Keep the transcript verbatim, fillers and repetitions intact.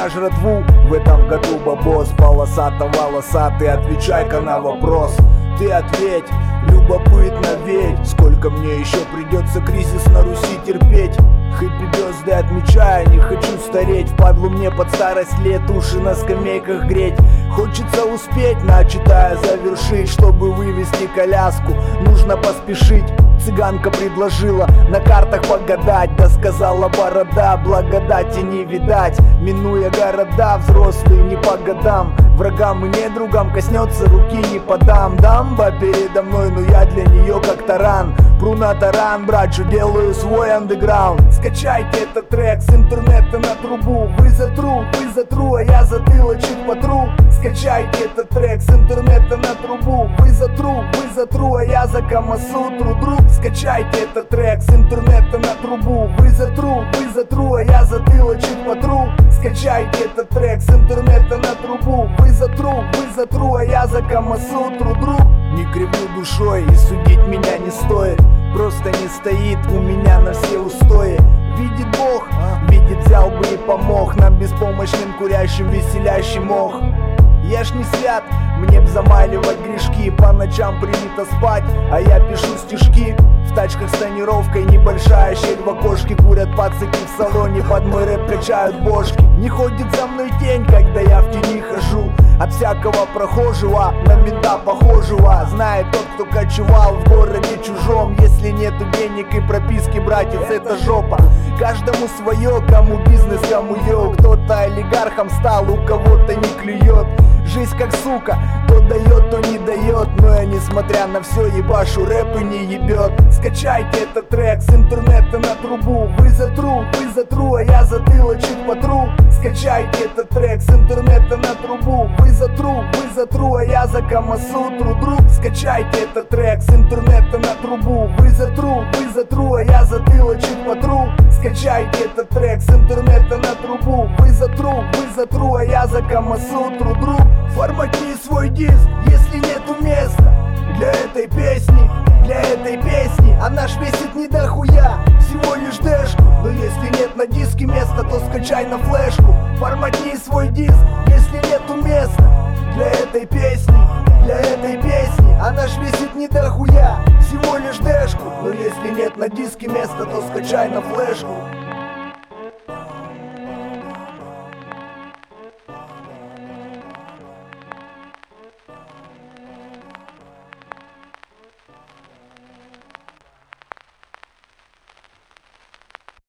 на жратву в этом году, бабос. Полосато-волосатый, отвечай-ка на вопрос. Ты ответь, любопытно ведь, сколько мне еще придется кризис на Руси терпеть. Хэппи бёрздэй отмечаю, не хочу стареть. Впадлу мне под старость лет уши на скамейках греть. Хочется успеть, начатая завершить. Чтобы вывести коляску, нужно поспешить. Цыганка предложила на картах погадать. Да сказала борода, благодати не видать. Минуя города, взрослые не по годам. Врагам и недругам коснется руки не подам. Дамба передо мной, но я для нее как таран. Пру на таран, братчу, делаю свой андеграунд. Скачайте этот трек с интернета на трубу. Вы затру, вы затру, а я затылочек потру. Скачайте этот трек с интернета на трубу. Вы затру, вы затру, а я за Камасутру друг. Скачайте этот трек с интернета на трубу. Вы затру, вы затру, а я затылочек потру. Скачайте этот трек с интернета на трубу. Вы затру, вы затру, а я за Камасутру друг. Не кривлю душой и судить меня не стоит. Просто не стоит у меня на все устои. Видит Бог, видит, взял бы и помог нам, беспомощным, курящим, веселящим ох. Я ж не свят, мне б замаливать грешки. По ночам принято спать, а я пишу стишки. В тачках с тонировкой, небольшая щель в окошке. Курят пацаки в салоне, под мой рэп качают бошки. Не ходит за мной тень, когда я в тени хожу. От всякого прохожего, на мента похожего. Знает тот, кто кочевал в городе чужом. Если нету денег и прописки, братец, это жопа. Каждому свое, кому бизнес, кому йоу. Кто-то олигархом стал, у кого-то не клюет. Жизнь как сука, то дает, то не дает. Но я, несмотря на все, ебашу рэп и не ебет. Скачайте этот трек с интернета на трубу. Вы затру, вы затру, а я затылочек потру. Скачайте этот трек с интернета на трубу. Вы затру, вы затру, а я за Камасутру друг. Скачайте этот трек с интернета на трубу. Вы затру, вы затру, а я затылочек потру. Скачайте этот трек с интернета на трубу. Вы затру, вы затру, а я за Камасутру друг. Форматни свой диск, если нету места для этой песни, для этой песни. Она ж весит не дохуя, всего лишь дэшку. Но если нет на диске места, то скачай на флешку. Форматни свой диск, если нету места для этой песни, для этой песни. Она ж весит не дохуя, всего лишь дэшку. Но если нет на диске места, то скачай на флешку.